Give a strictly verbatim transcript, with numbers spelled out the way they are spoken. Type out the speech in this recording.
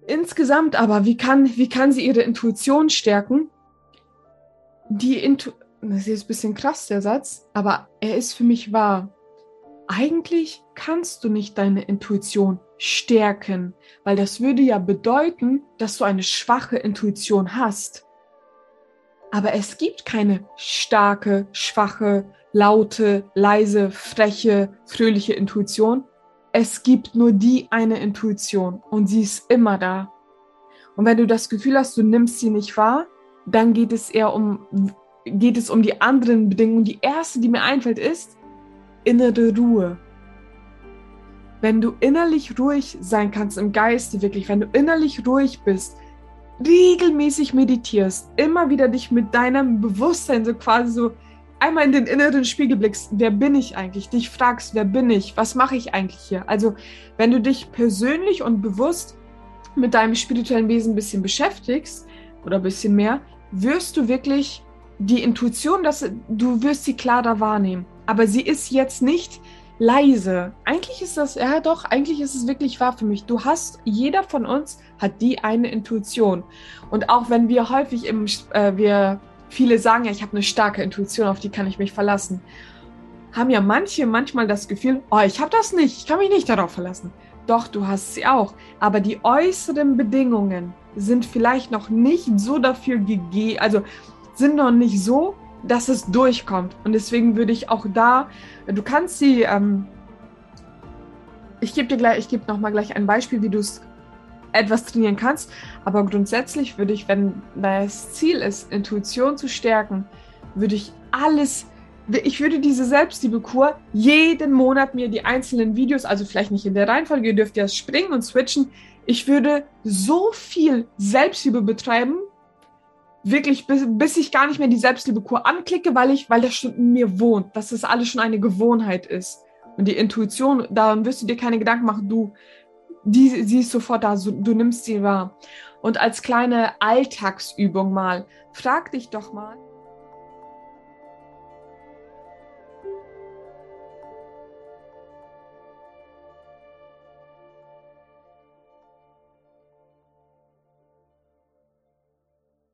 Insgesamt aber, wie kann, wie kann sie ihre Intuition stärken? Die Intu Das ist jetzt ein bisschen krass, der Satz, aber er ist für mich wahr. Eigentlich kannst du nicht deine Intuition stärken, weil das würde ja bedeuten, dass du eine schwache Intuition hast. Aber es gibt keine starke, schwache, laute, leise, freche, fröhliche Intuition. Es gibt nur die eine Intuition und sie ist immer da. Und wenn du das Gefühl hast, du nimmst sie nicht wahr, dann geht es eher um, geht es um die anderen Bedingungen. Die erste, die mir einfällt, ist innere Ruhe. Wenn du innerlich ruhig sein kannst im Geiste, wirklich, wenn du innerlich ruhig bist, regelmäßig meditierst, immer wieder dich mit deinem Bewusstsein so quasi so einmal in den inneren Spiegel blickst, wer bin ich eigentlich? Dich fragst, wer bin ich? Was mache ich eigentlich hier? Also, wenn du dich persönlich und bewusst mit deinem spirituellen Wesen ein bisschen beschäftigst oder ein bisschen mehr, wirst du wirklich die Intuition, dass du wirst sie klarer wahrnehmen. Aber sie ist jetzt nicht leise. Eigentlich ist das, ja doch, eigentlich ist es wirklich wahr für mich. Du hast, jeder von uns hat die eine Intuition. Und auch wenn wir häufig im, äh, wir, viele sagen ja, ich habe eine starke Intuition, auf die kann ich mich verlassen, haben ja manche manchmal das Gefühl, oh, ich habe das nicht, ich kann mich nicht darauf verlassen. Doch, du hast sie auch. Aber die äußeren Bedingungen sind vielleicht noch nicht so dafür gegeben, also sind noch nicht so, dass es durchkommt. Und deswegen würde ich auch da, du kannst sie, ähm, ich gebe dir gleich, ich gebe nochmal gleich ein Beispiel, wie du es etwas trainieren kannst, aber grundsätzlich würde ich, wenn das Ziel ist, Intuition zu stärken, würde ich alles, ich würde diese Selbstliebe-Kur jeden Monat mir die einzelnen Videos, also vielleicht nicht in der Reihenfolge, ihr dürft ja springen und switchen, ich würde so viel Selbstliebe betreiben, wirklich, bis, bis ich gar nicht mehr die Selbstliebe-Kur anklicke, weil ich, weil das schon in mir wohnt, dass das alles schon eine Gewohnheit ist. Und die Intuition, daran wirst du dir keine Gedanken machen, du, die, sie ist sofort da, so, du nimmst sie wahr. Und als kleine Alltagsübung mal, frag dich doch mal,